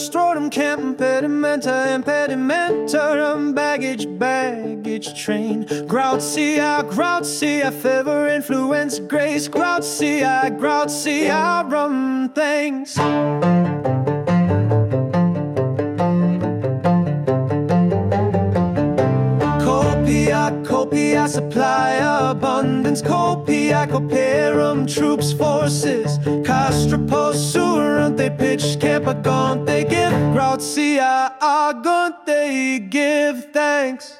nostrotum, camp, impedimenta, baggage train. Groutia, favor, influence, grace. Groutia, rum, thanks. Copia, supply, abundance. Coperum, troops, forces. Castra, possurant, they pitch, camp, agont, they give. Groutia, agont, they give thanks.